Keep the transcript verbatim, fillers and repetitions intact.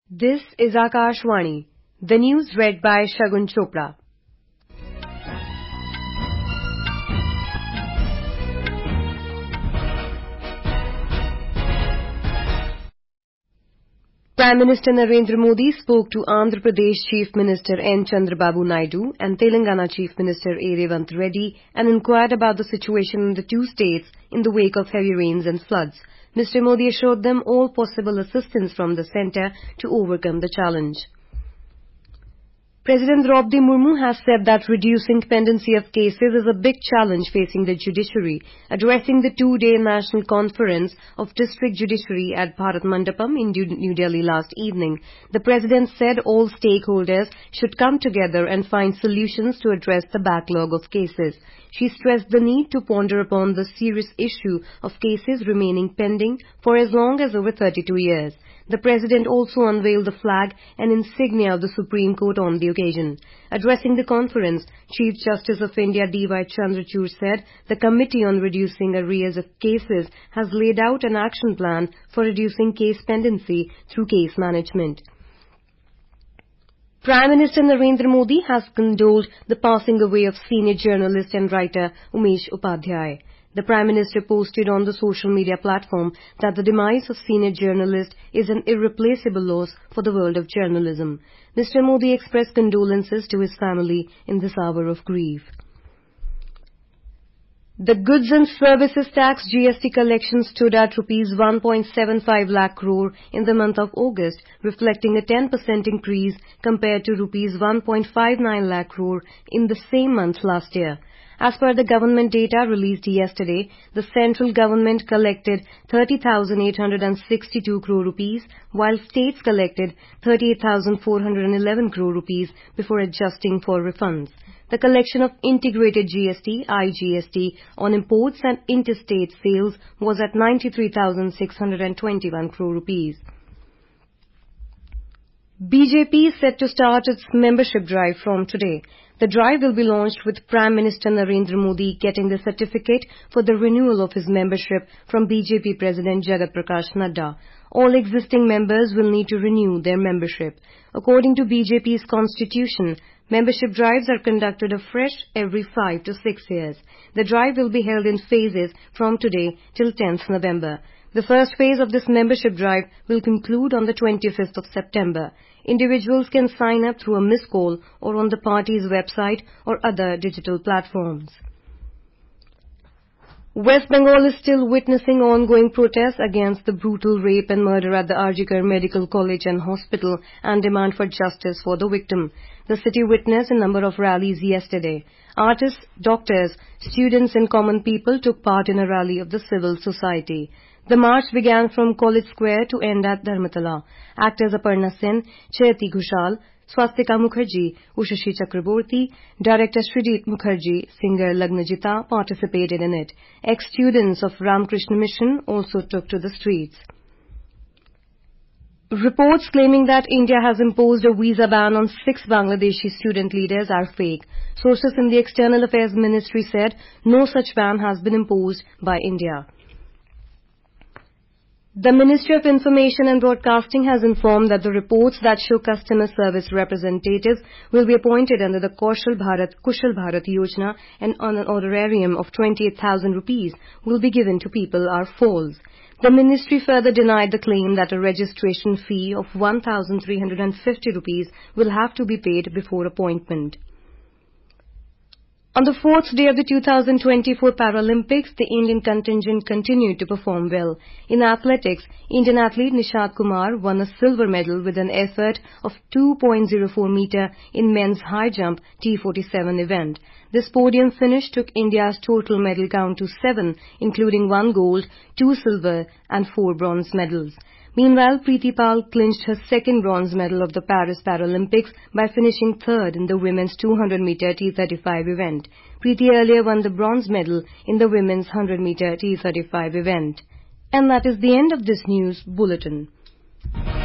This is Akashvani. The news read by Shagun Chopra. Prime Minister Narendra Modi spoke to Andhra Pradesh Chief Minister N. Chandrababu Naidu and Telangana Chief Minister A. Revanth Reddy and inquired about the situation in the two states in the wake of heavy rains and floods. Mister Modi assured them all possible assistance from the centre to overcome the challenge. President Draupadi Murmu has said that reducing pendency of cases is a big challenge facing the judiciary. Addressing the two-day National Conference of District Judiciary at Bharat Mandapam in New Delhi last evening, the President said all stakeholders should come together and find solutions to address the backlog of cases. She stressed the need to ponder upon the serious issue of cases remaining pending for as long as over thirty-two years. The President also unveiled the flag and insignia of the Supreme Court on the occasion. Addressing the conference, Chief Justice of India D Y Chandrachud said the Committee on Reducing Arrears of Cases has laid out an action plan for reducing case pendency through case management. Prime Minister Narendra Modi has condoled the passing away of senior journalist and writer Umesh Upadhyay. The Prime Minister posted on the social media platform that the demise of senior journalist is an irreplaceable loss for the world of journalism. Mister Modi expressed condolences to his family in this hour of grief. The Goods and Services Tax G S T collection stood at rupees one point seven five lakh crore in the month of August, reflecting a ten percent increase compared to rupees one point five nine lakh crore in the same month last year. As per the government data released yesterday, the central government collected thirty thousand eight hundred sixty-two crore rupees, while states collected thirty-eight thousand four hundred eleven crore rupees before adjusting for refunds. The collection of integrated G S T I G S T on imports and interstate sales was at ninety-three thousand six hundred twenty-one crore rupees. B J P is set to start its membership drive from today. The drive will be launched with Prime Minister Narendra Modi getting the certificate for the renewal of his membership from B J P President Jagat Prakash Nadda. All existing members will need to renew their membership. According to B J P's constitution, membership drives are conducted afresh every five to six years. The drive will be held in phases from today till tenth November. The first phase of this membership drive will conclude on the twenty-fifth of September. Individuals can sign up through a missed call or on the party's website or other digital platforms. West Bengal is still witnessing ongoing protests against the brutal rape and murder at the R G Kar Medical College and Hospital and demand for justice for the victim. The city witnessed a number of rallies yesterday. Artists, doctors, students and common people took part in a rally of the civil society. The march began from College Square to end at Dharmatala. Actors Aparna Sen, Chaiti Ghoshal, Swastika Mukherjee, Ushashi Chakraborty, Director Sridit Mukherjee, singer Lagnajita participated in it. Ex-students of Ramakrishna Mission also took to the streets. Reports claiming that India has imposed a visa ban on six Bangladeshi student leaders are fake. Sources in the External Affairs Ministry said no such ban has been imposed by India. The Ministry of Information and Broadcasting has informed that the reports that show customer service representatives will be appointed under the Kaushal Bharat Kushal Bharat Yojana and on an honorarium of twenty-eight thousand rupees will be given to people are false. The ministry further denied the claim that a registration fee of one thousand three hundred fifty rupees will have to be paid before appointment. On the fourth day of the two thousand twenty-four Paralympics, the Indian contingent continued to perform well. In athletics, Indian athlete Nishad Kumar won a silver medal with an effort of two point oh four meter in men's high jump T forty-seven event. This podium finish took India's total medal count to seven, including one gold, two silver and four bronze medals. Meanwhile, Preeti Pal clinched her second bronze medal of the Paris Paralympics by finishing third in the women's two hundred meter T thirty-five event. Preeti earlier won the bronze medal in the women's one hundred meter T thirty-five event. And that is the end of this news bulletin.